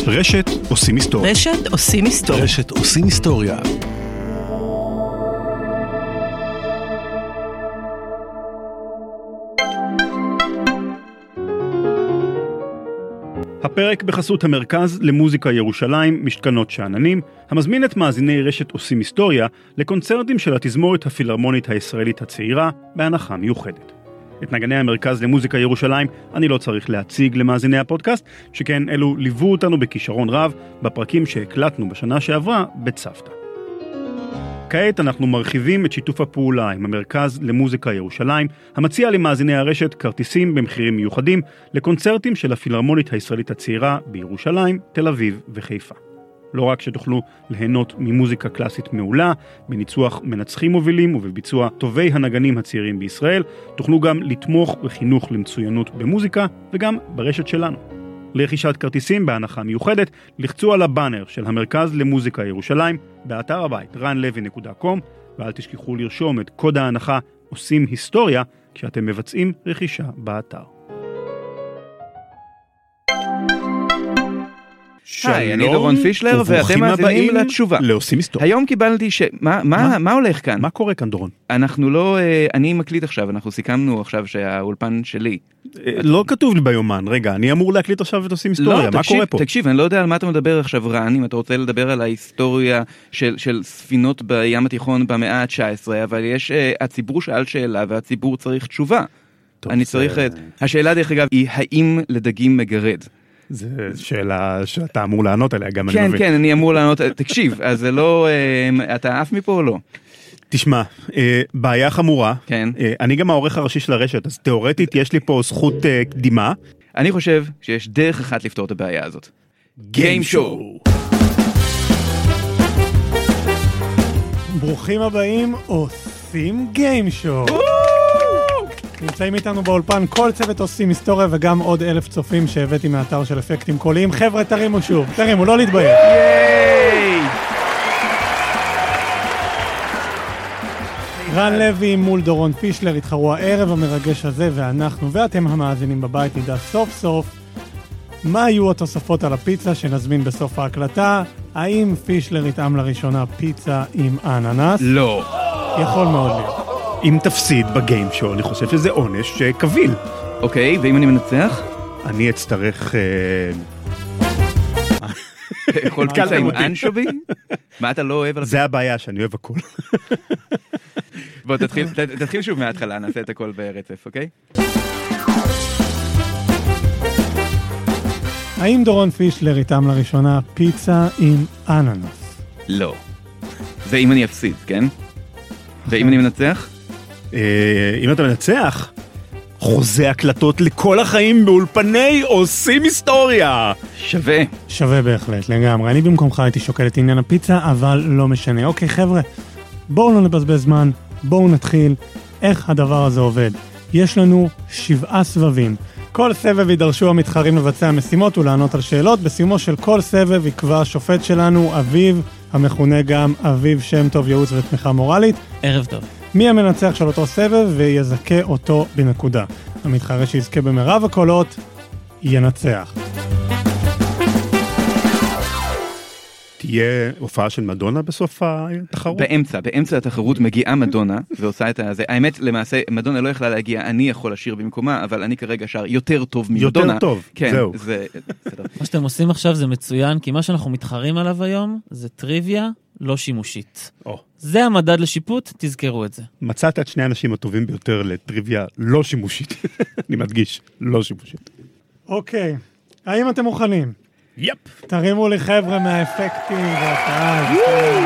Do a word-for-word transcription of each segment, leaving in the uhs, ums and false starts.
רשת עושים היסטוריה. רשת עושים היסטוריה. רשת עושים היסטוריה. הפרק בחסות המרכז למוזיקה ירושלים, משכנות שאננים, המזמין את מאזיני רשת עושים היסטוריה לקונצרטים של התזמורת הפילהרמונית הישראלית הצעירה בהנחה מיוחדת. את נגני המרכז למוזיקה ירושלים אני לא צריך להציג למאזיני הפודקאסט, שכן אלו ליוו אותנו בכישרון רב בפרקים שהקלטנו בשנה שעברה בצוותא. כעת אנחנו מרחיבים את שיתוף הפעולה עם המרכז למוזיקה ירושלים, המציע למאזיני הרשת כרטיסים במחירים מיוחדים לקונצרטים של הפילהרמונית הישראלית הצעירה בירושלים, תל אביב וחיפה. לא רק שתוכלו ליהנות ממוזיקה קלאסית מעולה, בניצוח מנצחים מובילים ובביצוע טובי הנגנים הצעירים בישראל, תוכלו גם לתמוך בחינוך למצוינות במוזיקה וגם ברשת שלנו. לרכישת כרטיסים בהנחה מיוחדת, לחצו על הבאנר של המרכז למוזיקה ירושלים באתר הבית רן לוי נקודה קום, ואל תשכחו לרשום את קוד ההנחה עושים היסטוריה כשאתם מבצעים רכישה באתר. היי, אני דורון פישלר, ואתם מאזינים לתשובה. לעושים היסטוריה. היום קיבלתי ש... מה, מה, מה הולך כאן? מה קורה כאן, דורון? אנחנו לא... אני מקליט עכשיו, אנחנו סיכמנו עכשיו שהאולפן שלי. לא כתוב לי ביומן, רגע, אני אמור להקליט עכשיו את עושים היסטוריה, מה קורה פה? תקשיב, אני לא יודע על מה אתה מדבר עכשיו, רן, אם אתה רוצה לדבר על ההיסטוריה של, של ספינות בים התיכון במאה ה-תשע עשרה, אבל יש... הציבור שאל שאלה, והציבור צריך תשובה. אני צריך... השאלה דרך אגב היא, האם לדגים מגרד? זו שאלה שאתה אמור לענות עליה, גם אני כן, מבין. כן, אני אמור לענות, תקשיב, אז זה לא, אתה עף מפה או לא? תשמע, בעיה חמורה, כן. אני גם העורך הראשי של הרשת, אז תיאורטית יש לי פה זכות קדימה. אני חושב שיש דרך אחת לפתור את הבעיה הזאת. גיים שואו. ברוכים הבאים, עושים גיים שואו. נמצאים איתנו באולפן כל צוות עושים היסטוריה וגם עוד אלף צופים שהבאתי מהאתר של אפקטים קוליים. חבר'ה, תרימו שוב, תרימו, לא להתבייש. ייי! רן לוי מול דורון פישלר התחרו הערב המרגש הזה, ואנחנו ואתם המאזינים בבית נדע סוף סוף מה היו התוספות על הפיצה שנזמין בסוף ההקלטה. האם פישלר יטעם לראשונה פיצה עם אננס? לא. יכול מאוד להיות. אם תפסיד בגיים שואו, אני חושב שזה עונש קביל. אוקיי, ואם אני מנצח? אני אצטרך... יכול פיצה עם אנשובי? מה אתה לא אוהב? זה הבעיה, שאני אוהב הכל. בוא, תתחיל שוב מההתחלה, נעשה את הכל ברצף, אוקיי? האם דורון פישלר יטעם לראשונה פיצה עם אננס? לא. זה אם אני אפסיד, כן? ואם אני מנצח? אם אתה מנצח, חוזה הקלטות לכל החיים באולפני עושים היסטוריה. שווה. שווה בהחלט, לגמרי. אני במקומך הייתי שוקל את עניין הפיצה, אבל לא משנה. אוקיי, חבר'ה, בואו לא נבזבז זמן, בואו נתחיל. איך הדבר הזה עובד? יש לנו שבעה סבבים. כל סבב יידרשו המתחרים לבצע משימות ולענות על שאלות. בסיומו של כל סבב יקבע השופט שלנו, אביב, המכונה גם אביב שם טוב ייעוץ ותמיכה מורלית. ערב טוב. מי המנצח של אותו סבב ויזכה אותו בנקודה. המתחרה שיזכה במרב הקולות ינצח. תהיה הופעה של מדונה בסוף התחרות? באמצע, באמצע התחרות מגיעה מדונה ועושה את זה. האמת, למעשה, מדונה לא יכלה להגיע, אני יכול לשיר במקומה, אבל אני כרגע שר יותר טוב ממדונה. יותר טוב, כן, זהו. זה, בסדר. מה שאתם עושים עכשיו זה מצוין, כי מה שאנחנו מתחרים עליו היום זה טריוויה לא שימושית. או. זה המדד לשיפוט, תזכרו את זה. מצאת את שני האנשים הטובים ביותר לטריוויה לא שימושית. אני מדגיש, לא שימושית. אוקיי, האם אתם מוכנים? יפ. תרימו לי חבר'ה מהאפקטים והקהל.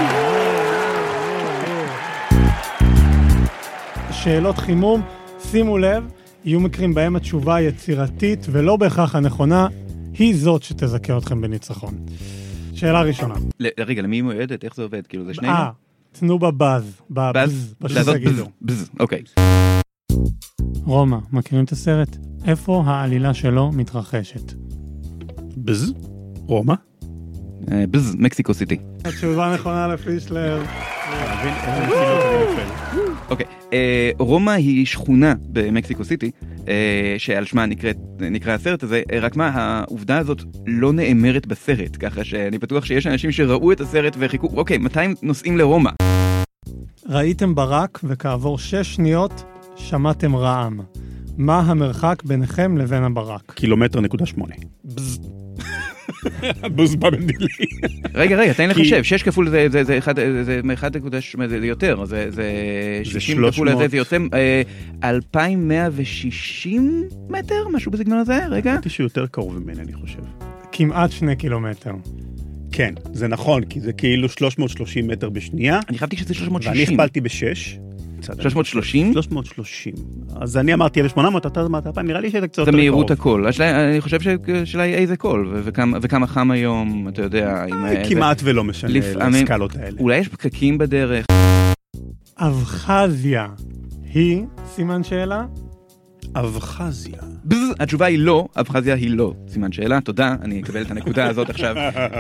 שאלות חימום, שימו לב, יהיו מקרים בהם התשובה היצירתית ולא בהכרח הנכונה, היא זאת שתזכה אתכם בניצחון. שאלה ראשונה. רגע, למי היא מועדת? איך זה עובד? כאילו זה שנינו? אה, תנו בבז. בז? פשוט תגידו. בז, אוקיי. רומא, מכירים את הסרט? איפה העלילה שלו מתרחשת? בז? רומא? בז, מקסיקו סיטי. התשובה נכונה לפישלר. אוקיי, רומא היא שכונה במקסיקו סיטי, שעל שמה נקרא הסרט הזה, רק מה, העובדה הזאת לא נאמרת בסרט, ככה שאני בטוח שיש אנשים שראו את הסרט וחיכו, אוקיי, מתי נוסעים לרומא? ראיתם ברק וכעבור שש שניות שמעתם רעם. מה המרחק ביניכם לבין הברק? קילומטר נקודה שמונה. בז. בוז במדילי. רגע, רגע, תן לחשב, שש כפול זה אחד נקודה שמונה, זה יותר, זה שישים כפול הזה, זה יוצא אלפיים מאה ושישים מטר, משהו בסגנון הזה, רגע. אמרתי שיותר קרוב ממני, אני חושב. כמעט שני קילומטר. כן, זה נכון, כי זה כאילו שלוש מאות ושלושים מטר בשנייה. אני חשבתי שזה שלוש מאות שישים. ואני הכפלתי בשש. שלוש מאות ושלושים? שלוש מאות ושלושים. אז אני אמרתי אלף ושמונה מאות, אתה אמרת, נראה לי שזה קצת יותר קרוב. קרוב. זה מהירות הקול. אני חושב שהשאלה היא איזה קול, וכמה חם היום, אתה יודע. כמעט ולא משנה לסקלות האלה. אולי יש פקקים בדרך. אבחזיה היא סימן שאלה? אבחזיה. התשובה היא לא, אבחזיה היא לא. סימן שאלה, תודה, אני אקבל את הנקודה הזאת עכשיו.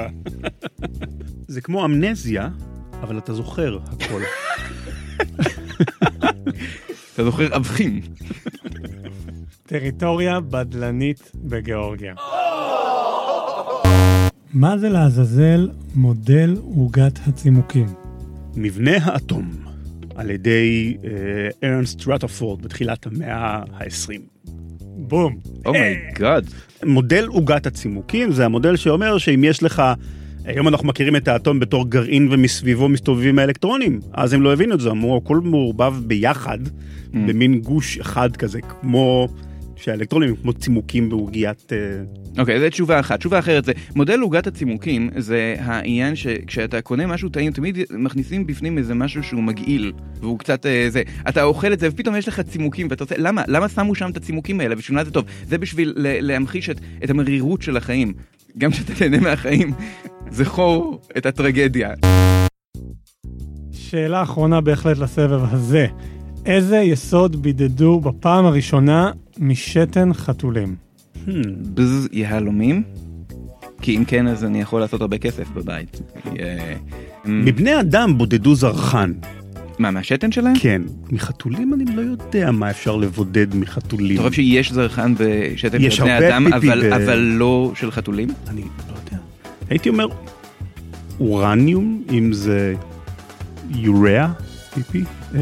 זה כמו אמנזיה, אבל אתה זוכר הכל. אתה זוכר אבחים. טריטוריה בדלנית בגיאורגיה. מה זה לעזאזל מודל עוגת הצימוקים? מבנה האטום, על ידי ארנסט רת'רפורד בתחילת המאה ה-עשרים. בום. אומייגאד. מודל עוגת הצימוקים זה המודל שאומר שאם יש לך, היום אנחנו מכירים את האטום בתור גרעין ומסביבו מסתובבים האלקטרונים, אז הם לא הבינו את זה, אמרו, הכל מעורבב ביחד, mm. במין גוש אחד כזה, כמו שהאלקטרונים כמו צימוקים בעוגיית... אוקיי, okay, זו תשובה אחת. תשובה אחרת זה, מודל עוגת הצימוקים זה העניין שכשאתה קונה משהו טעים, תמיד מכניסים בפנים איזה משהו שהוא מגעיל, והוא קצת זה, אתה אוכל את זה ופתאום יש לך צימוקים, ואתה רוצה, למה? למה שמו שם את הצימוקים האלה? בשביל מה זה טוב? זה בשביל להמחיש את, את המרירות של החיים. גם שאתה תהנה מהחיים, זכור את הטרגדיה. שאלה אחרונה בהחלט לסבב הזה. איזה יסוד בידדו בפעם הראשונה משתן חתולים? בז יהלומים? כי אם כן, אז אני יכול לעשות הרבה כסף בבית. מבני אדם בודדו זרחן. מה, מהשתן שלהם? כן. מחתולים אני לא יודע מה אפשר לבודד מחתולים. אתה חושב שיש זרחן בשתן של בני אדם, אבל לא של חתולים? אני לא יודע. הייתי אומר, אורניום, אם זה יוריה, פיפי.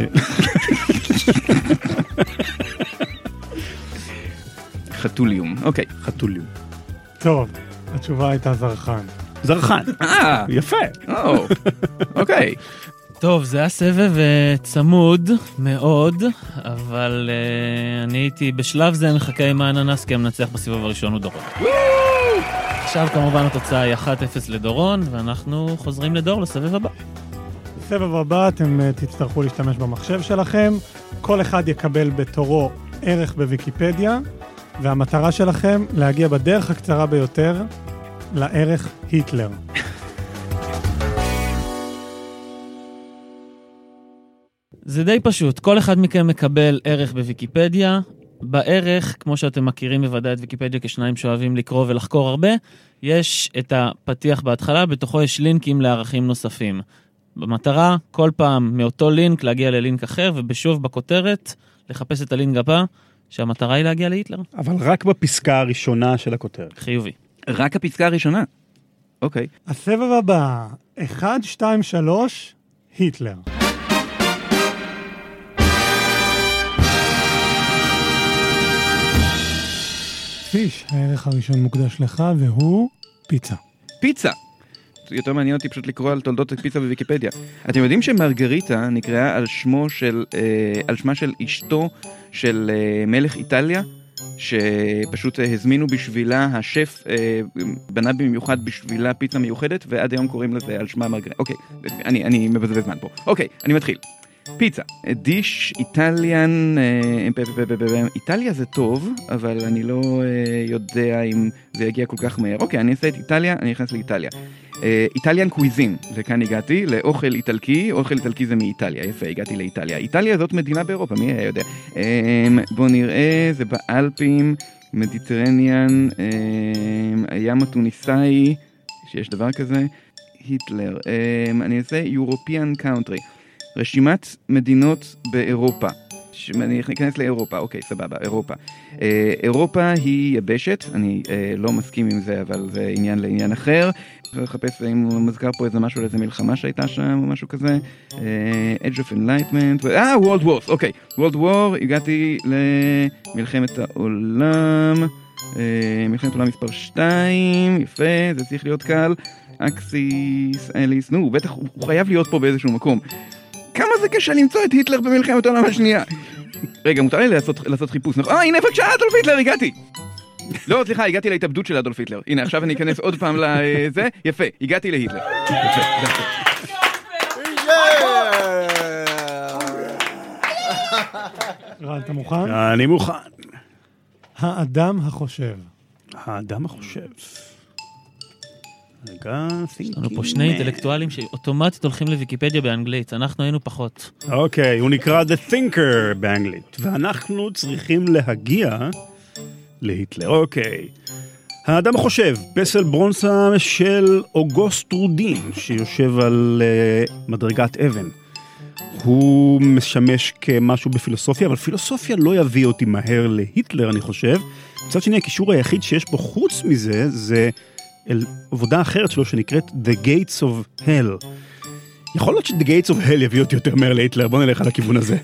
חתוליום, אוקיי. חתוליום. טוב, התשובה הייתה זרחן. זרחן. אה. יפה. אוקיי. טוב, זה היה סבב צמוד מאוד, אבל uh, אני הייתי בשלב זה מחכה עם האננס, כי המנצח בסיבוב הראשון הוא דורון. עכשיו כמובן התוצאה היא אחת אפס לדורון, ואנחנו חוזרים לדור לסבב הבא. בסבב הבא אתם uh, תצטרכו להשתמש במחשב שלכם, כל אחד יקבל בתורו ערך בוויקיפדיה, והמטרה שלכם להגיע בדרך הקצרה ביותר לערך היטלר. זה די פשוט, כל אחד מכם מקבל ערך בוויקיפדיה, בערך, כמו שאתם מכירים בוודאי את ויקיפדיה כשניים שאוהבים לקרוא ולחקור הרבה, יש את הפתיח בהתחלה, בתוכו יש לינקים לערכים נוספים. במטרה, כל פעם מאותו לינק להגיע ללינק אחר, ובשוב בכותרת לחפש את הלינק הבא, שהמטרה היא להגיע להיטלר. אבל רק בפסקה הראשונה של הכותרת. חיובי. רק הפסקה הראשונה? אוקיי. הסבב הבא, אחת, שתיים, שלוש, היטלר. פיש, הערך הראשון מוקדש לך, והוא פיצה. פיצה! יותר מעניין אותי פשוט לקרוא על תולדות פיצה בוויקיפדיה. אתם יודעים שמרגריטה נקראה על שמו של, אה, על שמה של אשתו של אה, מלך איטליה, שפשוט הזמינו בשבילה, השף אה, בנה במיוחד בשבילה פיצה מיוחדת, ועד היום קוראים לזה על שמה מרגריטה. אוקיי, אני, אני מבזבז זמן פה. אוקיי, אני מתחיל. פיצה, דיש איטליאן, איטליה זה טוב, אבל אני לא יודע אם זה יגיע כל כך מהר. אוקיי, אני אעשה את איטליה, אני נכנס לאיטליה. איטליאן קוויזין, לכאן הגעתי, לאוכל איטלקי, אוכל איטלקי זה מאיטליה, יפה, הגעתי לאיטליה. איטליה זאת מדינה באירופה, מי היה יודע? בוא נראה, זה באלפים, מדיטרניאן, הים הטוניסאי, שיש דבר כזה, היטלר, אני אעשה European country. רשימת מדינות באירופה. אני אכנס לאירופה, אוקיי, סבבה, אירופה. אה, אירופה היא יבשת, אני אה, לא מסכים עם זה, אבל זה עניין לעניין אחר. אני לחפש אם הוא מזכר פה איזה משהו, איזה מלחמה שהייתה שם, או משהו כזה. אה, Age of Enlightenment, אה, World Wars, אוקיי. World War, הגעתי למלחמת העולם, אה, מלחמת העולם מספר שתיים, יפה, זה צריך להיות קל. אקסיס, אליס, נו, בטח, הוא חייב להיות פה באיזשהו מקום. כמה זה קשה למצוא את היטלר במלחמת העולם השנייה? רגע, מותר לי לעשות, לעשות חיפוש, נכון? אה, הנה, בבקשה, אדולף היטלר, הגעתי! לא, סליחה, הגעתי להתאבדות של אדולף היטלר. הנה, עכשיו אני אכנס עוד פעם לזה. יפה, הגעתי להיטלר. יפה, רן, אתה מוכן? אני מוכן. האדם החושב. האדם החושב. רגע, יש לנו פה שני אינטלקטואלים שאוטומטית הולכים לוויקיפדיה באנגלית, אנחנו היינו פחות. אוקיי, הוא נקרא The Thinker באנגלית, ואנחנו צריכים להגיע להיטלר. אוקיי. האדם החושב, פסל ברונזה של אוגוסט רודין, שיושב על uh, מדרגת אבן. הוא משמש כמשהו בפילוסופיה, אבל פילוסופיה לא יביא אותי מהר להיטלר, אני חושב. מצד שני, הקישור היחיד שיש פה חוץ מזה, זה אל עבודה אחרת שלו שנקראת The Gates of Hell. יכול להיות ש-The Gates of Hell יביא אותי יותר מהר להיטלר, בוא נלך על הכיוון הזה.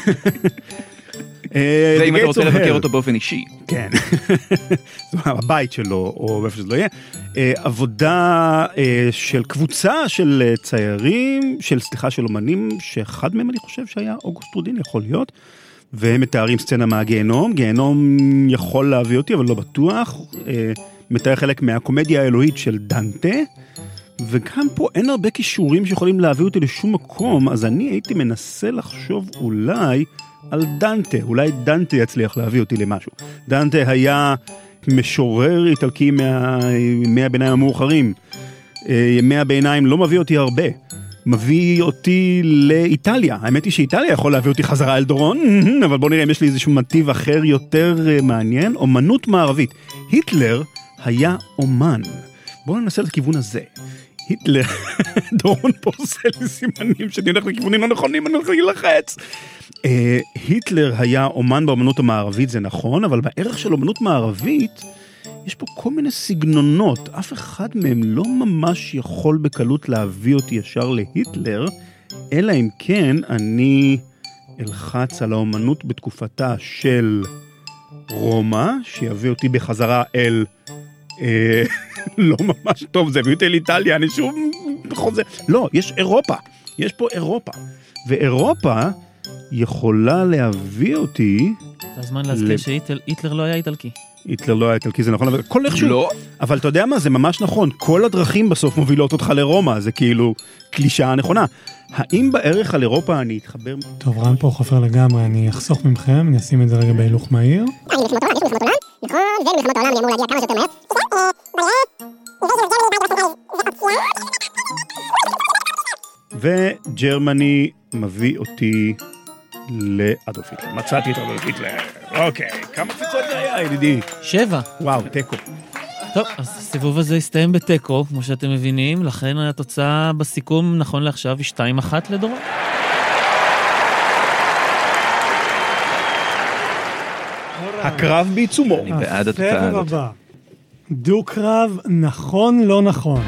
זה אם אתה רוצה לבקר אותו באופן אישי. כן. זה הבית שלו, או איפה שזה לא יהיה. עבודה של קבוצה של ציירים, של סליחה של אומנים, שאחד מהם אני חושב שהיה אוגוסט רודין, יכול להיות. והם מתארים סצנה מהגיהנום. גיהנום יכול להביא אותי, אבל לא בטוח. מתאר חלק מהקומדיה האלוהית של דנטה. וגם פה אין הרבה קישורים שיכולים להביא אותי לשום מקום, אז אני הייתי מנסה לחשוב אולי על דנטה, אולי דנטה יצליח להביא אותי למשהו. דנטה היה משורר איטלקי מימי הביניים המאוחרים. ימי הביניים לא מביא אותי הרבה. מביא אותי לאיטליה. האמת היא שאיטליה יכול להביא אותי חזרה אל דורון, אבל בוא נראה אם יש לי איזשהו מטיב אחר יותר מעניין. אומנות מערבית. היטלר היה אומן. בואו ננסה לכיוון הזה. היטלר, דורון פה עושה לי סימנים שאני הולך לכיוונים לא נכונים, אני הולך להילחץ. היטלר היה אומן באומנות המערבית, זה נכון, אבל בערך של אומנות מערבית, יש פה כל מיני סגנונות, אף אחד מהם לא ממש יכול בקלות להביא אותי ישר להיטלר, אלא אם כן אני אלחץ על האומנות בתקופתה של רומא, שיביא אותי בחזרה אל... לא ממש טוב, זה הביא אותי לאיטליה, אני שוב חוזר. לא, יש אירופה, יש פה אירופה, ואירופה יכולה להביא אותי... זה הזמן להזכיר שהיטלר לא היה איטלקי. היטלר לא היה איטלקי, זה נכון, אבל כל איכשהו... לא. אבל אתה יודע מה, זה ממש נכון, כל הדרכים בסוף מובילות אותך לרומא, זה כאילו קלישאה נכונה. האם בערך על אירופה אני אתחבר... טוב, רן פה חופר לגמרי, אני אחסוך ממכם, אני אשים את זה רגע בהילוך מהיר. אני מלחמות העולם, יש מלחמות עולם? נכון, ומלחמות העולם יאמרו להגיע כמה שיותר מהר. וג'רמני מביא אותי לאדולף היטלר. מצאתי את אדולף היטלר. אוקיי, כמה קפיצות זה היה, ידידי? שבע. וואו, טקו. טוב, אז הסיבוב הזה הסתיים בטקו, כמו שאתם מבינים, לכן התוצאה בסיכום נכון לעכשיו היא שתיים אחת לדורון. הקרב בעיצומו. אני בעד התוצאה הזאת. הסבב הבא. דו-קרב נכון לא נכון.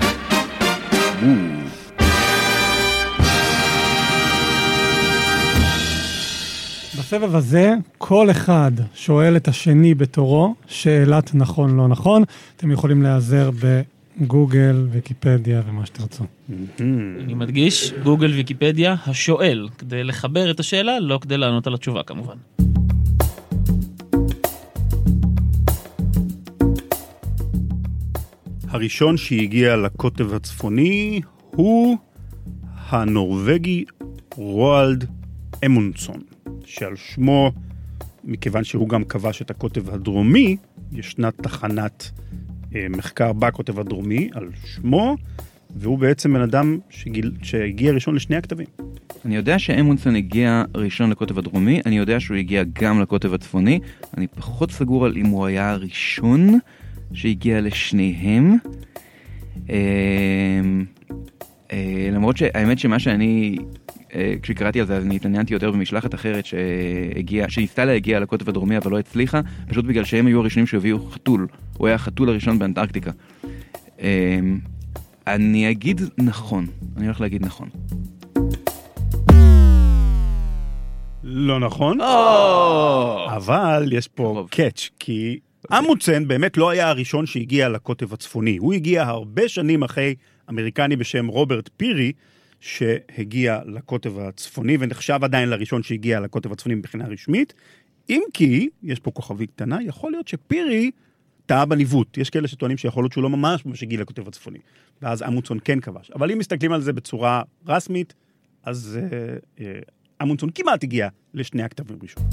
בסבב הזה, כל אחד שואל את השני בתורו, שאלת נכון לא נכון. אתם יכולים להיעזר בגוגל, ויקיפדיה ומה שתרצו. אני מדגיש, גוגל ויקיפדיה, השואל, כדי לחבר את השאלה, לא כדי לענות על התשובה כמובן. הראשון שהגיע לקוטב הצפוני הוא הנורווגי רואלד אמונדסון, שעל שמו, מכיוון שהוא גם כבש את הקוטב הדרומי, ישנה תחנת אה, מחקר בקוטב הדרומי על שמו, והוא בעצם בן אדם שגיל, שהגיע ראשון לשני הכתבים. אני יודע שאמונדסון הגיע ראשון לקוטב הדרומי, אני יודע שהוא הגיע גם לקוטב הצפוני, אני פחות סגור על אם הוא היה הראשון שהגיע לשניהם. אה, אה, למרות שהאמת שמה שאני כשקראתי על זה, אז אני התעניינתי יותר במשלחת אחרת שהגיעה, שניסתה להגיע לקוטב הדרומי, אבל לא הצליחה, פשוט בגלל שהם היו הראשונים שהביאו חתול. הוא היה החתול הראשון באנטארקטיקה. אני אגיד נכון. אני הולך להגיד נכון. לא נכון, Oh! אבל יש פה קאץ', כי אמונדסן באמת לא היה הראשון שהגיע לקוטב הצפוני. הוא הגיע הרבה שנים אחרי אמריקני בשם רוברט פירי, שהגיע לקוטב הצפוני, ונחשב עדיין לראשון שהגיע לקוטב הצפוני מבחינה רשמית. אם כי, יש פה כוכבי קטנה, יכול להיות שפירי טעה בניווט. יש כאלה שטוענים שיכול להיות שהוא לא ממש ממש הגיע לקוטב הצפוני. ואז אמונדסן כן כבש. אבל אם מסתכלים על זה בצורה רסמית, אז אה, אה, אמונדסן כמעט הגיע לשני הכתבים ראשון.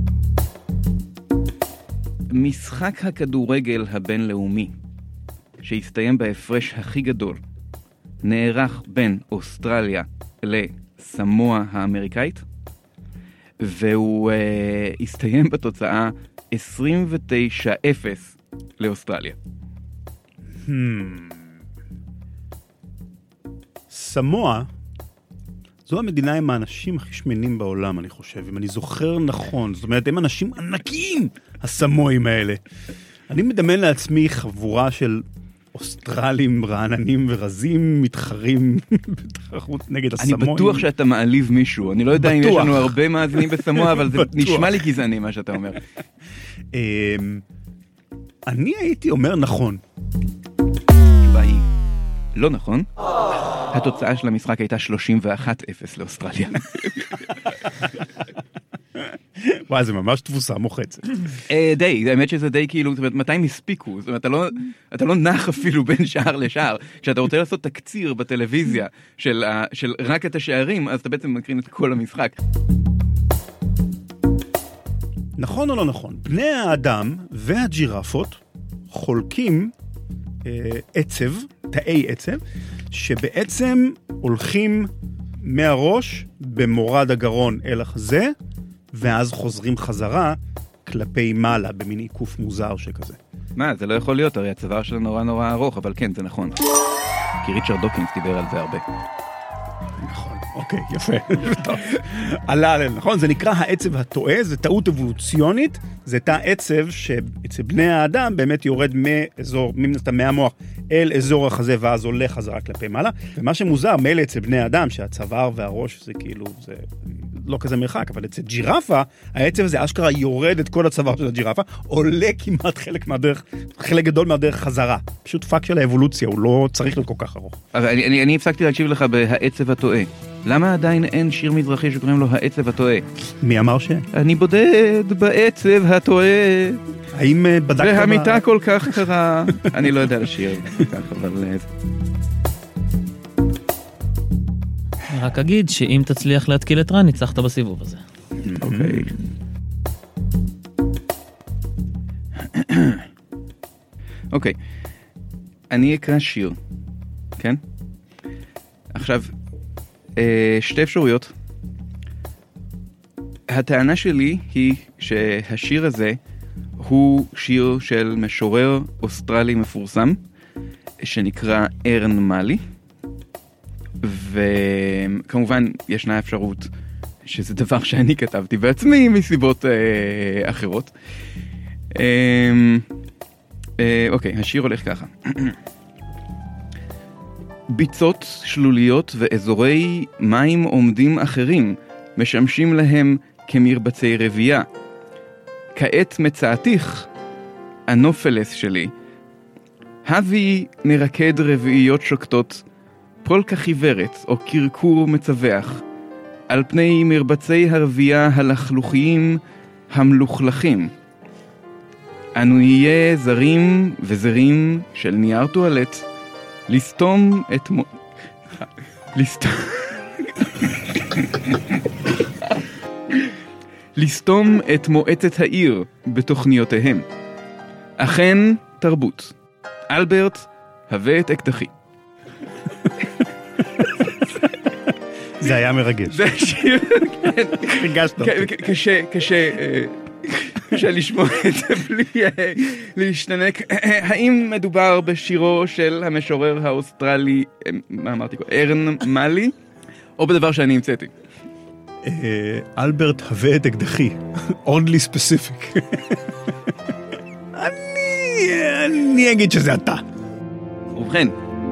משחק הכדורגל הבינלאומי, שהסתיים בהפרש הכי גדול, נערך בין אוסטרליה לסמואה האמריקאית, והוא אה, הסתיים בתוצאה עשרים ותשע אפס לאוסטרליה. Hmm. סמואה, זו המדינה עם האנשים הכי שמנים בעולם, אני חושב, אם אני זוכר נכון. זאת אומרת, הם אנשים ענקיים, הסמואים האלה. אני מדמיין לעצמי חבורה של אוסטרלים, רעננים ורזים, מתחרים בתחרות נגד הסמואים. אני בטוח שאתה מעליב מישהו. אני לא יודע אם יש לנו הרבה מאזינים בסמואה, אבל זה נשמע לי גזעני מה שאתה אומר. אני הייתי אומר נכון. התשובה היא לא נכון. התוצאה של המשחק הייתה שלושים ואחת אפס לאוסטרליה. וואי, זה ממש תבוסה מוחצת. די, האמת שזה די כאילו, זאת אומרת, מתי הם הספיקו? זאת אומרת, אתה לא נח אפילו בין שער לשער. כשאתה רוצה לעשות תקציר בטלוויזיה של רק את השערים, אז אתה בעצם מקרין את כל המשחק. נכון או לא נכון? בני האדם והג'ירפות חולקים עצב, תאי עצב, שבעצם הולכים מהראש במורד הגרון אל החזה, ואז חוזרים חזרה כלפי מעלה, במין עיקוף מוזר שכזה. מה, זה לא יכול להיות, הרי הצוואר שלו נורא נורא ארוך, אבל כן, זה נכון. כי ריצ'רד דוקינס דיבר על זה הרבה. נכון, אוקיי, יפה. טוב. עלה עליהם, נכון? זה נקרא העצב הטועה, זה טעות אבולוציונית, זה תא עצב שאצל בני האדם באמת יורד מאזור, ממנסתם מהמוח אל אזור החזה, ואז עולה חזרה כלפי מעלה. ומה שמוזר, מילא אצל בני האדם, שהצוואר והראש זה כאילו, זה לא כזה מרחק, אבל אצל ג'ירפה, העצב הזה אשכרה יורד את כל הצוואר של הג'ירפה, עולה כמעט חלק מהדרך, חלק גדול מהדרך חזרה. פשוט פאק של האבולוציה, הוא לא צריך להיות כל כך ארוך. אבל אני, אני, אני הפסקתי להקשיב לך בהעצב הטועה. למה עדיין אין שיר מזרחי שקוראים לו העצב הטועה? מי אמר ש? אני בודד בעצב הטועה. האם בדקת... והמיטה כל כך קרה. אני לא יודע לשיר כך, אבל... אני רק אגיד שאם תצליח להתקיל את רן, ניצחת בסיבוב הזה. אוקיי. אוקיי. אני אקרא שיר. כן? עכשיו, שתי אפשרויות. הטענה שלי היא שהשיר הזה הוא שיר של משורר אוסטרלי מפורסם, שנקרא ארן מאלי, וכמובן ישנה אפשרות שזה דבר שאני כתבתי בעצמי מסיבות אה, אחרות. אה, אה, אוקיי, השיר הולך ככה. ביצות שלוליות ואזורי מים עומדים אחרים משמשים להם כמרבצי רבייה. כעת מצאתיך, הנופלס שלי. הבי נרקד רביעיות שוקטות, פולקה חיוורת או קרקור מצווח, על פני מרבצי הרבייה הלכלוכיים המלוכלכים. אנו נהיה זרים וזרים של נייר טואלט, לסתום את מו... לסתום... לסתום את מועצת העיר בתוכניותיהם. אכן תרבות. אלברט, הבא את אקדחי. זה היה מרגש. זה שיר, כן. הרגשת אותי. קשה, קשה, קשה לשמוע את זה בלי להשתנק. האם מדובר בשירו של המשורר האוסטרלי, מה אמרתי? ארן מאלי, או בדבר שאני המצאתי? אלברט, הווה את אקדחי. oddly specific. אני, אני אגיד שזה אתה. ובכן.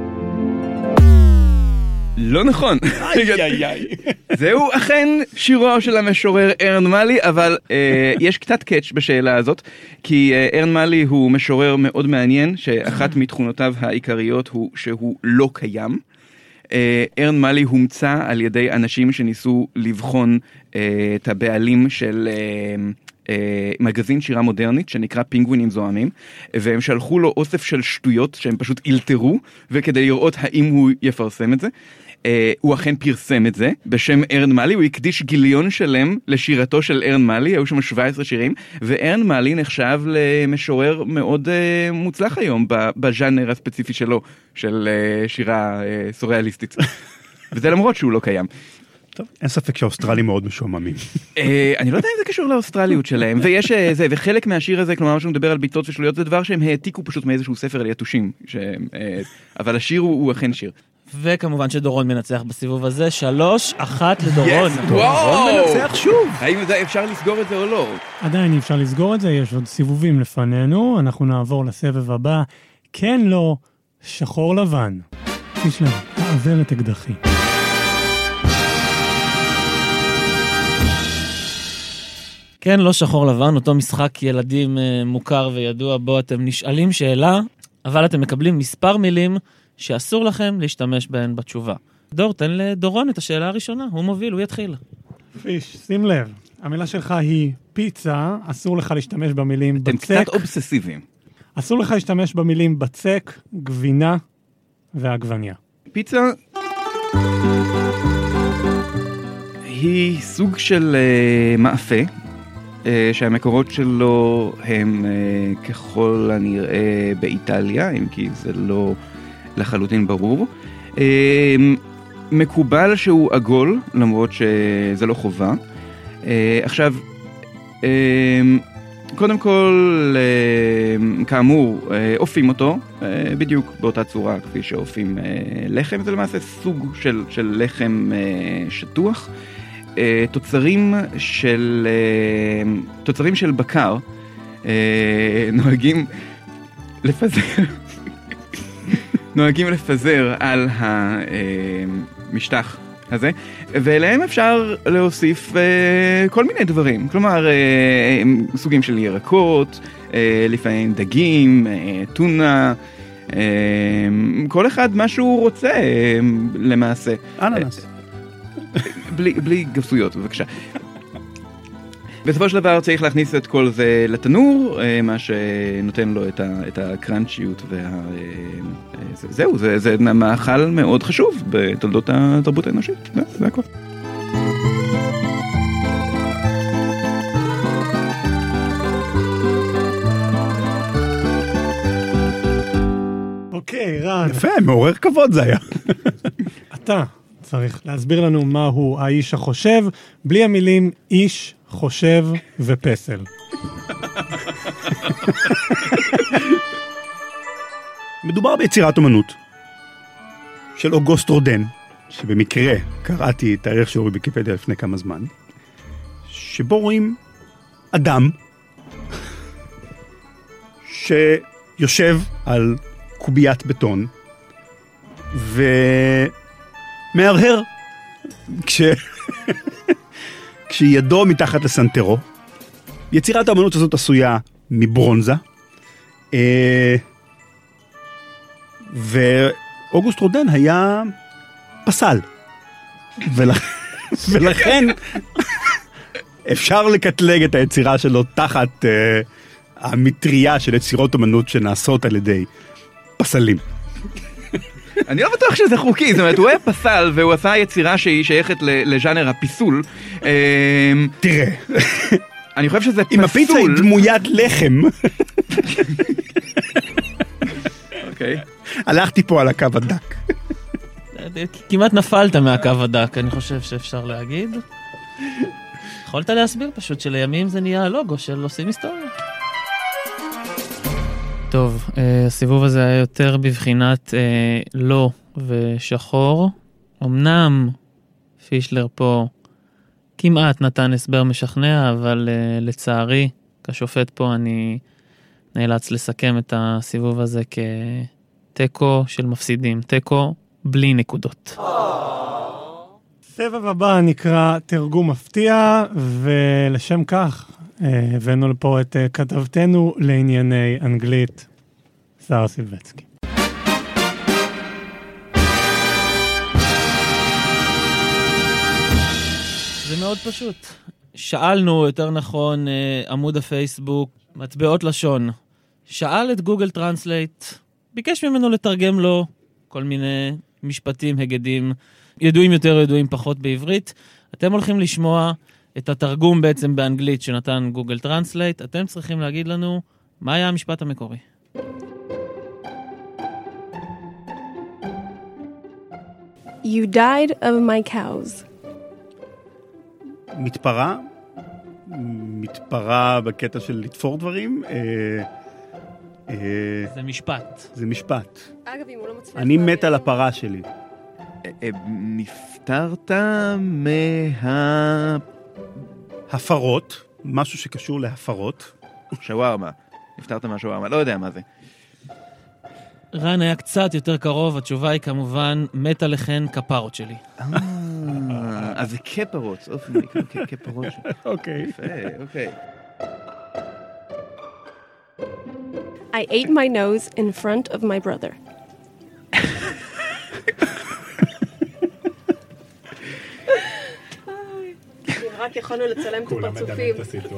לא נכון. איי איי איי. זהו אכן שירו של המשורר ארן מאלי, אבל אה, יש קצת קאץ' בשאלה הזאת, כי אה, ארן מאלי הוא משורר מאוד מעניין, שאחת מתכונותיו העיקריות הוא שהוא לא קיים. אה, ארן מאלי הומצא על ידי אנשים שניסו לבחון אה, את הבעלים של... אה, מגזין שירה מודרנית שנקרא פינגווינים זוהמים, והם שלחו לו אוסף של שטויות שהם פשוט אילתרו, וכדי לראות האם הוא יפרסם את זה. הוא אכן פרסם את זה בשם ארן מאלי, הוא הקדיש גיליון שלם לשירתו של ארן מאלי, היו שם שבעה עשר שירים, וארן מאלי נחשב למשורר מאוד מוצלח היום בז'אנר הספציפי שלו, של שירה סוריאליסטית. וזה למרות שהוא לא קיים. טוב, אין ספק שהאוסטרלים מאוד משועממים. אני לא יודע אם זה קשור לאוסטרליות שלהם, ויש זה, וחלק מהשיר הזה, כלומר, שהוא מדבר על ביצות ושלויות, זה דבר שהם העתיקו פשוט מאיזשהו ספר על יתושים, אבל השיר הוא אכן שיר. וכמובן שדורון מנצח בסיבוב הזה, שלוש, אחת לדורון. דורון מנצח שוב. האם אפשר לסגור את זה או לא? עדיין אי אפשר לסגור את זה, יש עוד סיבובים לפנינו, אנחנו נעבור לסבב הבא. כן, לא, שחור לבן. פישלר, תעבר את אקדחי. כן, לא שחור לבן, אותו משחק ילדים מוכר וידוע בו אתם נשאלים שאלה, אבל אתם מקבלים מספר מילים שאסור לכם להשתמש בהן בתשובה. דור, תן לדורון את השאלה הראשונה, הוא מוביל, הוא יתחיל. פיש, שים לב, המילה שלך היא פיצה, אסור לך להשתמש במילים אתם בצק. קצת אובססיביים. אסור לך להשתמש במילים בצק, גבינה ועגבניה. פיצה היא סוג של uh, מאפה, uh, שהמקורות שלו הם uh, ככל הנראה באיטליה, אם כי זה לא לחלוטין ברור. Uh, מקובל שהוא עגול, למרות שזה לא חובה. Uh, עכשיו, uh, קודם כל, uh, כאמור, uh, אופים אותו, uh, בדיוק באותה צורה כפי שאופים uh, לחם, זה למעשה סוג של, של לחם uh, שטוח. Uh, תוצרים של, uh, תוצרים של בקר uh, נוהגים לפזר, נוהגים לפזר על המשטח הזה, ואליהם אפשר להוסיף uh, כל מיני דברים, כלומר uh, סוגים של ירקות, uh, לפעמים דגים, uh, טונה, uh, כל אחד מה שהוא רוצה uh, למעשה. אננס. בלי, בלי גסויות, בבקשה. בסופו של דבר צריך להכניס את כל זה לתנור, מה שנותן לו את, ה, את הקרנצ'יות וה... זה, זהו, זה, זה מאכל מאוד חשוב בתולדות התרבות האנושית. זה, זה הכל. אוקיי, רן. יפה, מעורר כבוד זה היה. אתה צריך להסביר לנו מהו האיש החושב, בלי המילים איש, חושב ופסל. מדובר ביצירת אומנות של אוגוסט רודן, שבמקרה קראתי את הערך שלו בוויקיפדיה לפני כמה זמן, שבו רואים אדם שיושב על קוביית בטון ומהרהר כש... כשידו מתחת לסנטרו. יצירת האמנות הזאת עשויה מברונזה, ואוגוסט רודן היה פסל, ולכן אפשר לקטלג את היצירה שלו תחת המטריה של יצירות אמנות שנעשות על ידי פסלים. אני לא בטוח שזה חוקי, זאת אומרת, הוא היה פסל והוא עשה יצירה שהיא שייכת לז'אנר הפיסול. תראה, אני חושב שזה פסול. אם הפיצה היא דמוית לחם, אוקיי. הלכתי פה על הקו הדק. כמעט נפלת מהקו הדק, אני חושב שאפשר להגיד. יכולת להסביר פשוט שלימים זה נהיה הלוגו של עושים היסטוריה. טוב, הסיבוב הזה היה יותר בבחינת לא ושחור. אמנם פישלר פה כמעט נתן הסבר משכנע, אבל uh, לצערי, כשופט פה אני נאלץ לסכם את הסיבוב הזה כטקו של מפסידים. טקו בלי נקודות. סבב הבא נקרא תרגום מפתיע, ולשם כך הבאנו לפה את כתבתנו לענייני אנגלית, שרה סילבצקי. זה מאוד פשוט. שאלנו, יותר נכון, עמוד הפייסבוק, מטבעות לשון. שאל את גוגל טרנסלייט, ביקש ממנו לתרגם לו כל מיני משפטים, הגדים, ידועים יותר, ידועים פחות בעברית. אתם הולכים לשמוע את התרגום בעצם באנגלית שנתן גוגל טרנסלייט. אתם צריכים להגיד לנו מה היה המשפט המקורי. You died of my cows. מתפרה, מתפרה בקטע של לתפור דברים, אה, אה, זה משפט. זה משפט. אגב, אם הוא לא מצליח... אני מת על הפרה שלי. נפטרת מה... הפרות, משהו שקשור להפרות. שווארמה. נפטרת מהשווארמה, לא יודע מה זה. רן היה קצת יותר קרוב, התשובה היא כמובן, מת עליכן כפרות שלי. אז זה כפרות, אופי, כפרות שלי. אוקיי. יפה, אוקיי. I ate my nose in front of my brother. רק יכולנו לצלם את הפרצופים.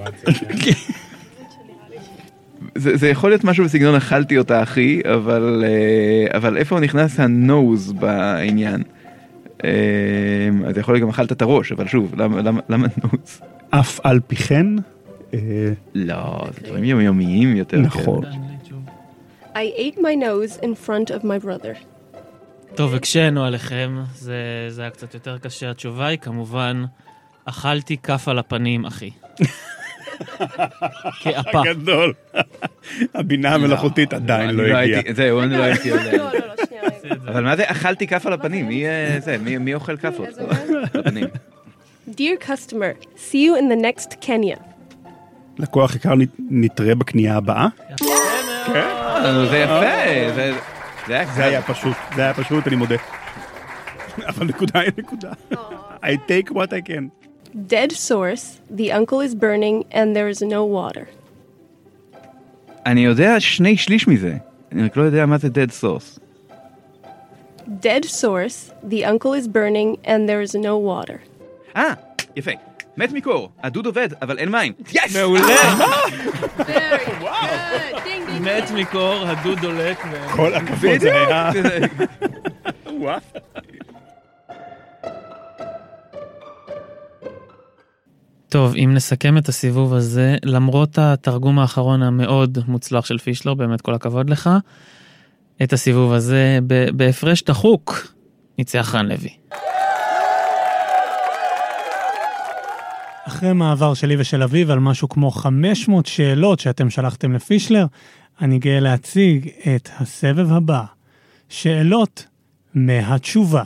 זה, זה יכול להיות משהו בסגנון אכלתי אותה אחי, אבל, אבל איפה נכנס הנוז בעניין? אז יכול להיות גם אכלת את הראש, אבל שוב, למה, למה, למה נוז? אף על פי כן? לא, זה דברים יומיומיים יותר. נכון. I ate my nose in front of my brother. טוב, הקשנו עליכם, זה, זה היה קצת יותר קשה. התשובה היא כמובן, אכלתי כף על הפנים, אחי. כאפה. גדול. הבינה המלאכותית עדיין לא הגיעה. זהו, אני לא הייתי עולה. לא, לא, לא, שנייה. אבל מה זה אכלתי כף על הפנים? מי אוכל כפות? הפנים. Dear customer, see you in the next Kenya. לקוח יקר נתראה בקנייה הבאה? זה יפה. זה היה פשוט, זה היה פשוט, אני מודה. אבל נקודה היא נקודה. I take what I can. Dead source, the uncle is burning and there is no water. אני יודע שני שליש מזה. אני רק לא יודע מה זה dead source. Dead source, the uncle is burning and there is no water. אה, יפה. מת מקור, הדוד עובד, אבל אין מים. יס! מעולה! Very good. Ding, ding, מת מקור, הדוד דולק. כל הכבוד זה היה. וואו. טוב, אם נסכם את הסיבוב הזה, למרות התרגום האחרון המאוד מוצלח של פישלר, באמת כל הכבוד לך, את הסיבוב הזה בהפרש דחוק ניצח רן לוי. אחרי מעבר שלי ושל אביב על משהו כמו חמש מאות שאלות שאתם שלחתם לפישלר, אני גאה להציג את הסבב הבא. שאלות מהתשובה.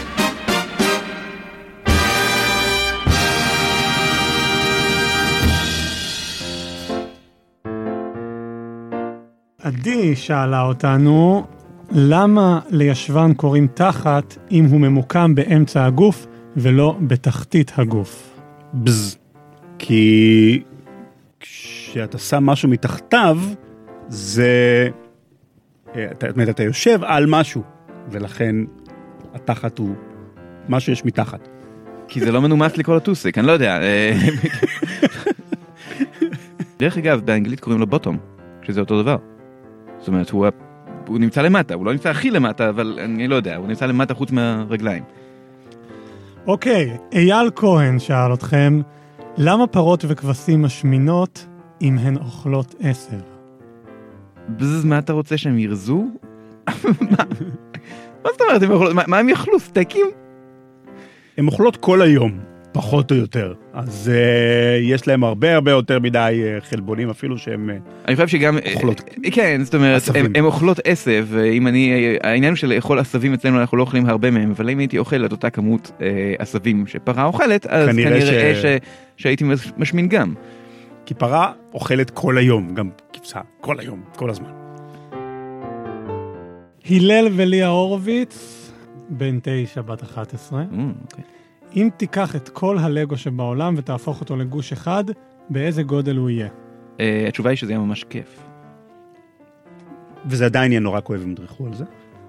עדי שאלה אותנו, למה לישבן קוראים תחת אם הוא ממוקם באמצע הגוף ולא בתחתית הגוף? בז. כי כשאתה שם משהו מתחתיו, זה... אתה, אתה יושב על משהו, ולכן התחת הוא מה שיש מתחת. כי זה לא מנומס לכל הטוסיק, אני לא יודע. דרך אגב, באנגלית קוראים לו בוטום, שזה אותו דבר. זאת אומרת, הוא, הוא נמצא למטה, הוא לא נמצא הכי למטה, אבל אני לא יודע, הוא נמצא למטה חוץ מהרגליים. אוקיי, אייל כהן שאל אתכם, למה פרות וכבשים משמינות אם הן אוכלות עשב? בזז, מה אתה רוצה שהם ירזו? מה? מה זאת אומרת, הם אוכלות? מה, מה הם יאכלו? סטייקים? הם אוכלות כל היום. פחות או יותר. אז uh, יש להם הרבה הרבה יותר מדי uh, חלבונים, אפילו שהם uh, אני חושב שגם, אוכלות. כן, זאת אומרת, הם, הם אוכלות עשב, אם אני, העניין הוא של לאכול עשבים אצלנו, אנחנו לא אוכלים הרבה מהם, אבל אם הייתי אוכל את אותה כמות uh, עשבים שפרה אוכלת, אז כנראה, כנראה ש... ש... שהייתי משמין גם. כי פרה אוכלת כל היום, גם כבשה, כל היום, כל הזמן. הלל וליה הורוביץ, בן תשע בת אחת עשרה. Mm, okay. אם תיקח את כל הלגו שבעולם ותהפוך אותו לגוש אחד, באיזה גודל הוא יהיה? Uh, התשובה היא שזה יהיה ממש כיף. וזה עדיין יהיה נורא כואב אם דרכו על זה.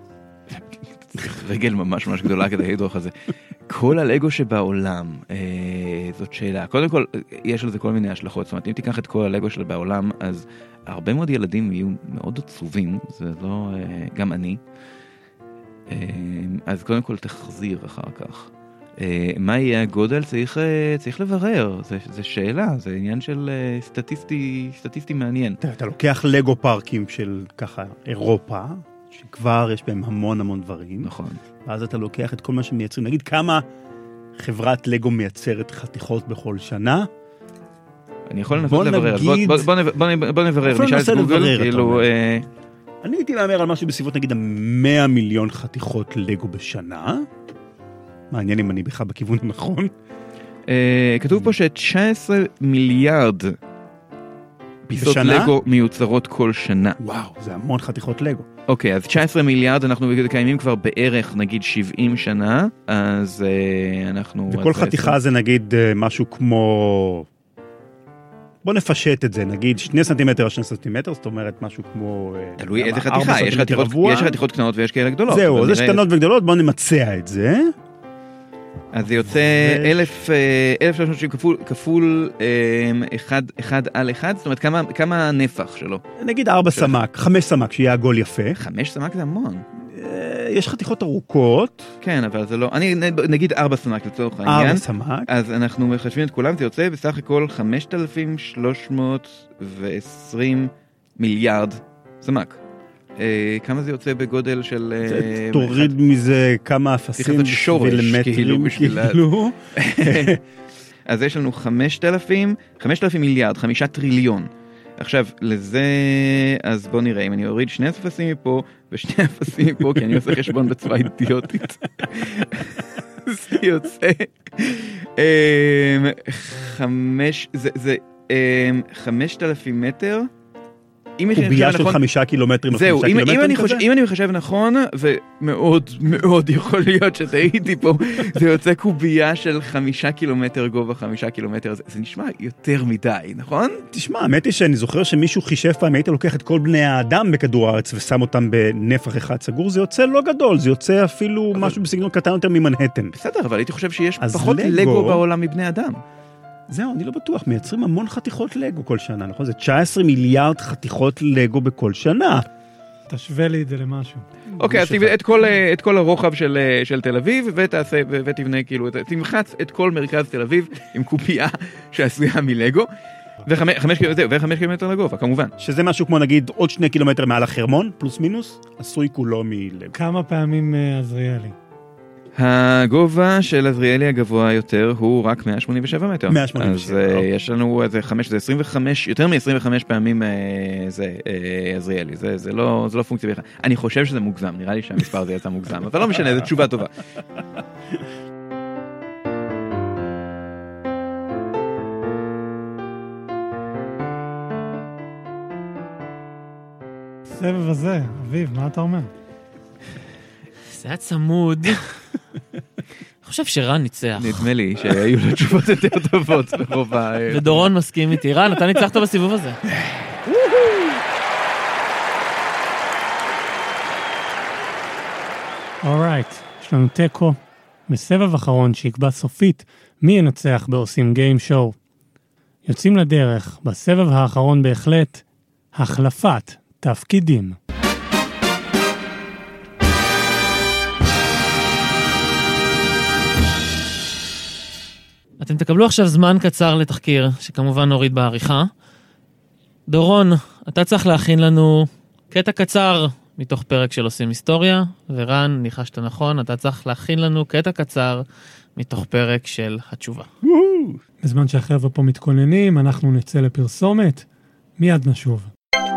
רגל ממש ממש גדולה כדי לדרוך על זה. כל הלגו שבעולם, אה, זאת שאלה. קודם כל, יש על זה כל מיני השלכות. זאת אומרת, אם תיקח את כל הלגו שבעולם, אז הרבה מאוד ילדים יהיו מאוד עצובים. זה לא, אה, גם אני. אה, אז קודם כל תחזיר אחר כך. אה, מה יהיה הגודל? צריך, אה, צריך לברר. זה, זה שאלה, זה עניין של אה, סטטיסטי, סטטיסטי מעניין. אתה, אתה לוקח לגו פארקים של ככה אירופה, שכבר יש בהם המון המון דברים. נכון. ואז אתה לוקח את כל מה שמייצרים. נגיד כמה חברת לגו מייצרת חתיכות בכל שנה. אני יכול לנסות לברר. בוא, בוא, בוא, בוא, בוא נברר. נשאל את גוגל. כאילו, אה... אני הייתי מאמר על משהו בסביבות נגיד מאה מיליון חתיכות לגו בשנה. מעניין אם אני בכלל בכיוון הנכון. אה, כתוב פה ש-תשע עשרה מיליארד פיסות לגו מיוצרות כל שנה. וואו, זה המון חתיכות לגו. אוקיי, אז תשע עשרה מיליארד, אנחנו קיימים כבר בערך, נגיד, שבעים שנה, אז uh, אנחנו... וכל חתיכה עשרה... זה נגיד uh, משהו כמו... בוא נפשט את זה, נגיד שני סנטימטר על שני סנטימטר, זאת אומרת משהו כמו... תלוי איזה חתיכה, יש חתיכות, יש חתיכות קטנות ויש כאלה גדולות. זהו, אז יש קטנות וגדולות, בוא נמצע את זה. אז זה יוצא אלף שלוש מאות שישים כפול, כפול אחד, אחד על אחד, זאת אומרת, כמה, כמה הנפח שלו? נגיד ארבע סמק, חמש סמק, שיהיה עגול יפה. חמש סמק זה המון. יש חתיכות ארוכות. כן, אבל זה לא, אני נגיד ארבע סמק לצורך העניין. ארבע סמק. אז אנחנו מחשבים את כולם, זה יוצא בסך הכל חמשת אלפים שלוש מאות ועשרים מיליארד סמק. כמה זה יוצא בגודל של... תוריד מזה כמה אפסים כאילו בשבילו. אז יש לנו חמשת אלפים, חמשת אלפים מיליארד, חמישה טריליון. עכשיו, לזה, אז בוא נראה, אם אני אוריד שני אפסים מפה, ושני אפסים מפה, כי אני עושה חשבון בצורה אידיוטית. זה יוצא... חמש... זה חמשת אלפים מטר... קובייה של חמישה קילומטרים. זהו, אם אני מחשב נכון, ומאוד מאוד יכול להיות שטעיתי פה, זה יוצא קובייה של חמישה קילומטר גובה, חמישה קילומטר, זה נשמע יותר מדי, נכון? תשמע, האמת היא שאני זוכר שמישהו חישב פעם, היית לוקח את כל בני האדם בכדור הארץ, ושם אותם בנפח אחד סגור, זה יוצא לא גדול, זה יוצא אפילו משהו בסגנון קטן יותר ממנהטן. בסדר, אבל הייתי חושב שיש פחות לגו בעולם מבני אדם. זהו, אני לא בטוח, מייצרים המון חתיכות לגו כל שנה, נכון? זה תשע עשרה מיליארד חתיכות לגו בכל שנה. תשווה לי את זה למשהו. אוקיי, אז את כל הרוחב של תל אביב, ותבנה כאילו, תמחץ את כל מרכז תל אביב עם קובייה שעשויה מלגו, וחמש קילומטר לגובה, כמובן. שזה משהו כמו נגיד עוד שני קילומטר מעל החרמון, פלוס מינוס, עשוי כולו מלגו. כמה פעמים עזריאלי? הגובה של עזריאלי הגבוה יותר הוא רק מאה שמונים ושבע מטר. מאה שמונים ושבע. אז יש לנו איזה חמש, זה עשרים וחמש, יותר מ-עשרים וחמש פעמים זה עזריאלי. זה, זה לא, זה לא פונקציה בכלל. אני חושב שזה מוגזם, נראה לי שהמספר הזה יצא מוגזם, אבל לא משנה, זו תשובה טובה. סבב הזה, אביב, מה אתה אומר? זה היה צמוד. אני חושב שרן ניצח. נדמה לי שהיו לו תשובות יותר טובות ברוב ה... ודורון מסכים איתי. רן, אתה ניצחת בסיבוב הזה. אורייט, יש לנו טקו בסבב אחרון שיקבע סופית מי ינצח בעושים גיים שואו. יוצאים לדרך בסבב האחרון בהחלט החלפת תפקידים. אתם תקבלו עכשיו זמן קצר לתחקיר, שכמובן נוריד בעריכה. דורון, אתה צריך להכין לנו קטע קצר מתוך פרק של עושים היסטוריה, ורן, ניחשת נכון, אתה צריך להכין לנו קטע קצר מתוך פרק של התשובה. בזמן שהחבר'ה פה מתכוננים, אנחנו נצא לפרסומת, מיד נשוב.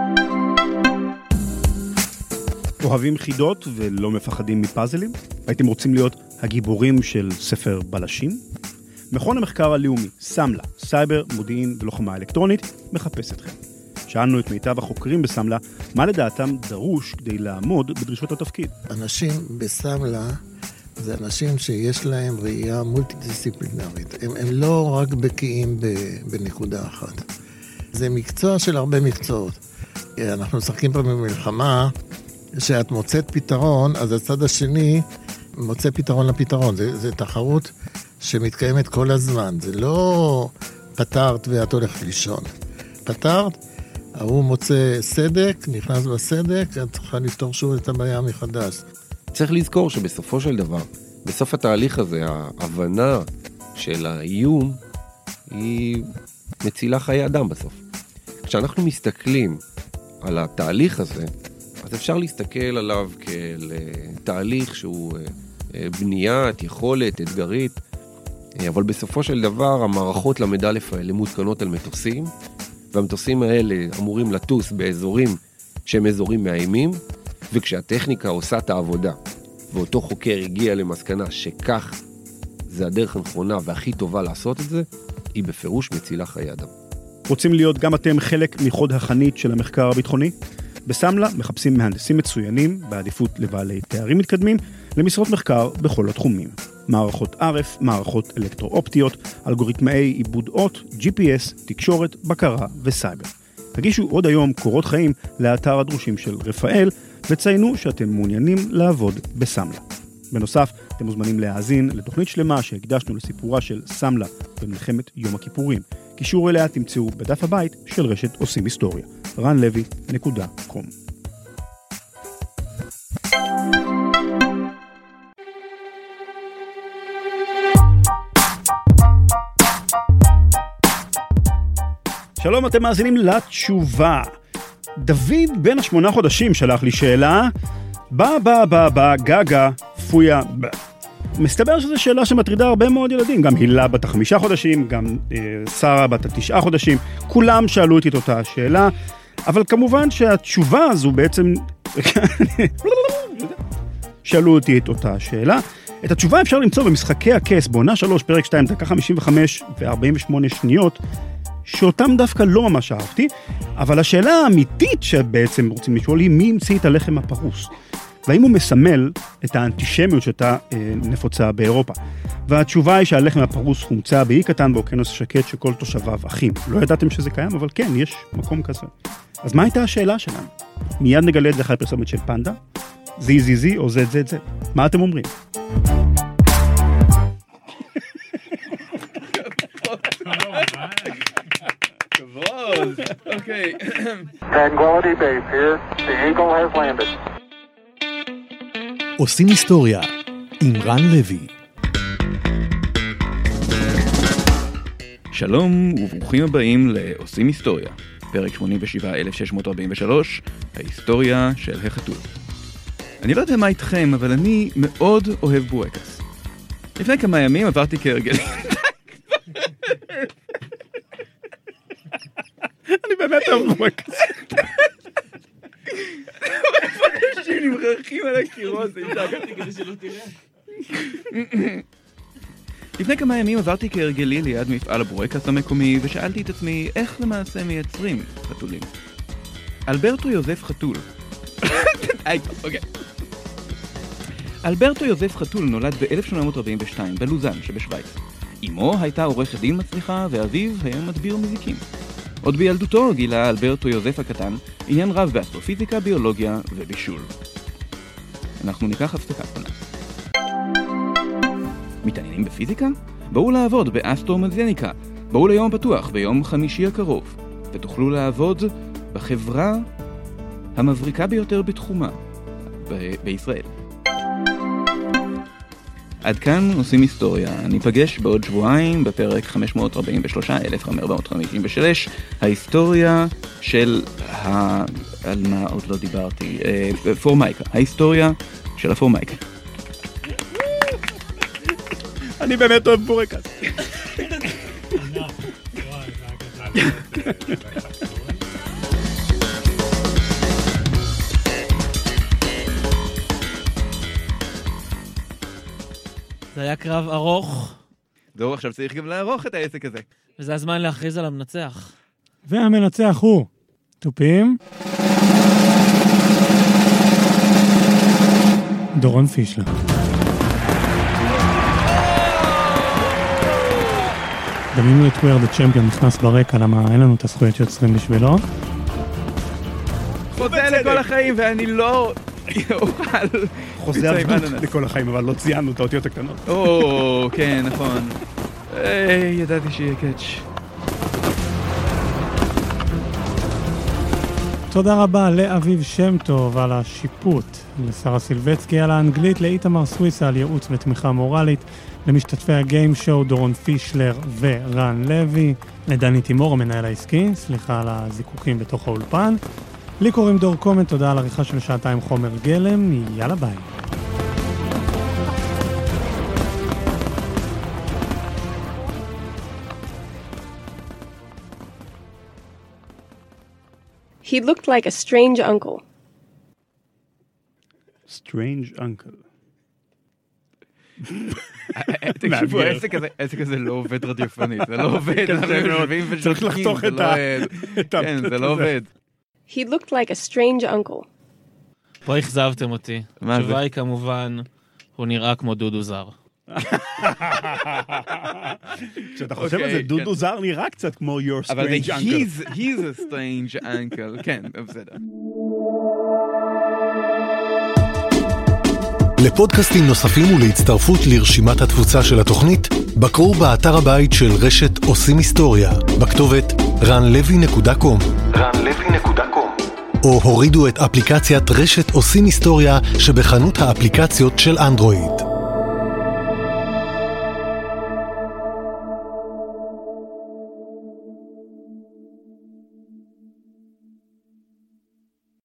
אוהבים חידות ולא מפחדים מפאזלים? הייתם רוצים להיות הגיבורים של ספר בלשים? מכון המחקר הלאומי, סמלה, סייבר, מודיעין ולוחמה אלקטרונית, מחפש אתכם. שאלנו את מיטב החוקרים בסמלה, מה לדעתם דרוש כדי לעמוד בדרישות התפקיד. אנשים בסמלה זה אנשים שיש להם ראייה מולטי-דיסציפלינרית. הם, הם לא רק בקיאים בנקודה אחת. זה מקצוע של הרבה מקצועות. אנחנו משחקים פה במלחמה, שאת מוצאת פתרון, אז הצד השני מוצא פתרון לפתרון. זה, זה תחרות שמתקיימת כל הזמן. זה לא פתרת ואת הולכת לישון. פתרת, הוא מוצא סדק, נכנס בסדק, את צריכה לפתור שוב את הבעיה מחדש. צריך לזכור שבסופו של דבר, בסוף התהליך הזה, ההבנה של האיום היא מצילה חיי אדם בסוף. כשאנחנו מסתכלים על התהליך הזה, אז אפשר להסתכל עליו כאל תהליך שהוא בניית, יכולת, אתגרית, אבל בסופו של דבר המערכות למדלף האלה מותקנות על מטוסים, והמטוסים האלה אמורים לטוס באזורים שהם אזורים מאיימים, וכשהטכניקה עושה את העבודה, ואותו חוקר הגיע למסקנה שכך זה הדרך הנכונה והכי טובה לעשות את זה, היא בפירוש מצילה חיי אדם. רוצים להיות גם אתם חלק מחוד החנית של המחקר הביטחוני? בסמלה מחפשים מהנדסים מצוינים, בעדיפות לבעלי תארים מתקדמים, למשרות מחקר בכל התחומים. מערכות אר אף, מערכות אלקטרו-אופטיות, אלגוריתמאי עיבוד אות, ג'י פי אס, תקשורת, בקרה וסייבר. תגישו עוד היום קורות חיים לאתר הדרושים של רפאל, וציינו שאתם מעוניינים לעבוד בסמלה. בנוסף, אתם מוזמנים להאזין לתוכנית שלמה שהקדשנו לסיפורה של סמלה במלחמת יום הכיפורים. קישור אליה תמצאו בדף הבית של רשת עושים היסטוריה. רן לוי נקודה קום. שלום, אתם מאזינים לתשובה. דוד בן השמונה חודשים שלח לי שאלה, בא בא בא בא גגה פויה בא. מסתבר שזו שאלה שמטרידה הרבה מאוד ילדים, גם הילה בת החמישה חודשים, גם אה, שרה בת התשעה חודשים, כולם שאלו אותי את אותה שאלה, אבל כמובן שהתשובה הזו בעצם, שאלו אותי את אותה שאלה, את התשובה אפשר למצוא במשחקי הכס, בעונה שלוש, פרק שתיים, דקה חמישים וחמש ו-ארבעים ושמונה שניות, שאותם דווקא לא ממש אהבתי, אבל השאלה האמיתית שבעצם רוצים לשאול היא, מי המציא את הלחם הפרוס? והאם הוא מסמל את האנטישמיות שאתה אה, נפוצה באירופה? והתשובה היא שהלחם הפרוס הומצא באי קטן באוקיינוס שקט שכל תושביו אחים. לא ידעתם שזה קיים, אבל כן, יש מקום כזה. אז מה הייתה השאלה שלנו? מיד נגלה את זה אחרי פרסומת של פנדה, זי זי זי או זד זד זד. מה אתם אומרים? אוקיי. Tranquility Base here. The Eagle has landed. עושים היסטוריה עם רן לוי. שלום וברוכים הבאים לעושים היסטוריה, פרק שמונים ושבעה אלף שש מאות ארבעים ושלוש, ההיסטוריה של החתול. אני לא יודע מה איתכם, אבל אני מאוד אוהב בורקס. לפני כמה ימים עברתי כהרגלי. אני באמת אוהב בורקס. אנשים נמרחים על הקירות, זה התאגתי כדי שלא תראה. לפני כמה ימים עברתי כהרגלי ליד מפעל הבורקס המקומי, ושאלתי את עצמי איך למעשה מייצרים חתולים. אלברטו יוזף חתול. אוקיי. אלברטו יוזף חתול נולד ב-אלף שמונה מאות ארבעים ושתיים בלוזאן שבשוויץ. אמו הייתה עורכת דין מצליחה, ואביו היה מדביר מזיקים. עוד בילדותו גילה אלברטו יוזף הקטן עניין רב באסטרופיזיקה, ביולוגיה ובישול. אנחנו ניקח הפסקה קטנה. מתעניינים בפיזיקה? בואו לעבוד באסטרומזניקה. בואו ליום פתוח ביום חמישי הקרוב, ותוכלו לעבוד בחברה המבריקה ביותר בתחומה ב- בישראל. עד כאן עושים היסטוריה. ניפגש בעוד שבועיים בפרק חמש מאות ארבעים ושלוש אלף חמש מאות חמישים ושש, ההיסטוריה של ה... על מה עוד לא דיברתי? פורמייקה. ההיסטוריה של הפורמייקה. אני באמת אוהב בורקס. זה היה קרב ארוך. דור, עכשיו צריך גם לערוך את העסק הזה. וזה הזמן להכריז על המנצח. והמנצח הוא תופים דורון פישלר. דמיינו את We Are The Champion נכנס ברקע, למה אין לנו את הזכויות שיוצרים בשבילו. חוזה לכל החיים ואני לא אוכל. חוזה עבדות לכל החיים, אבל לא ציינו את האותיות הקטנות. או, כן, נכון. ידעתי שיהיה קאץ'. תודה רבה לאביב שם טוב על השיפוט, לשרה סילבצקי על האנגלית, לאיתמר סוויסה על ייעוץ ותמיכה מורלית, למשתתפי הגיים שואו דורון פישלר ורן לוי, לדני תימור המנהל העסקי, סליחה על הזיקוקים בתוך האולפן. לי קוראים דור קומט, תודה על עריכה של שעתיים חומר גלם, יאללה ביי. He looked like a strange uncle. Strange uncle. תקשיבו, העסק הזה לא עובד רדיופונית, זה לא עובד, צריך לחתוך את ה... כן, זה לא עובד. He looked like a strange uncle. פה הכזבתם אותי. התשובה היא כמובן, הוא נראה כמו דודו זר. כשאתה חושב על זה, דודו זר נראה קצת כמו your strange uncle. אבל he's a strange uncle, כן, בסדר. לפודקאסטים נוספים ולהצטרפות לרשימת התפוצה של התוכנית, בקרו באתר הבית של רשת עושים היסטוריה, בכתובת רן לוי נקודה קום. רן לוי נקודה קום. או הורידו את אפליקציית רשת עושים היסטוריה שבחנות האפליקציות של אנדרואיד.